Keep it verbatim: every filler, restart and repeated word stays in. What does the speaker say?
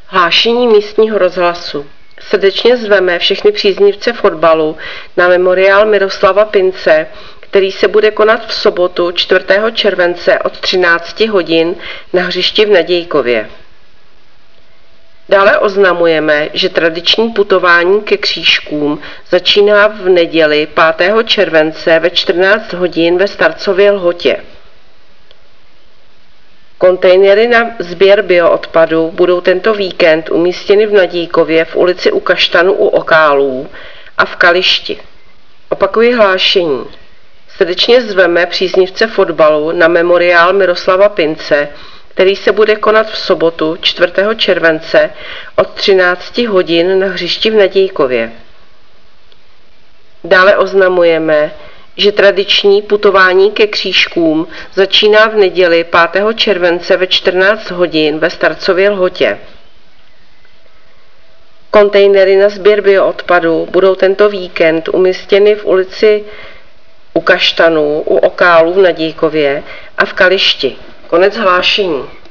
Hlášení místního rozhlasu. Srdečně zveme všechny příznivce fotbalu na memoriál Miroslava Pince, který se bude konat v sobotu čtvrtého července od třinácti hodin na hřišti v Nadějkově. Dále oznamujeme, že tradiční putování ke křížkům začíná v neděli pátého července ve čtrnáct hodin ve Starcově Lhotě. Kontejnery na sběr bioodpadu budou tento víkend umístěny v Nadějkově v ulici U Kaštanu u Okálů a v Kališti. Opakuji hlášení. Srdečně zveme příznivce fotbalu na memoriál Miroslava Pince, který se bude konat v sobotu čtvrtého července od třinácti hodin na hřišti v Nadějkově. Dále oznamujeme, že tradiční putování ke křížkům začíná v neděli pátého července ve čtrnáct hodin ve Starcově Lhotě. Kontejnery na sběr bioodpadu budou tento víkend umístěny v ulici U Kaštanu u Okálů v Nadějkově a v Kališti. Konec hlášení.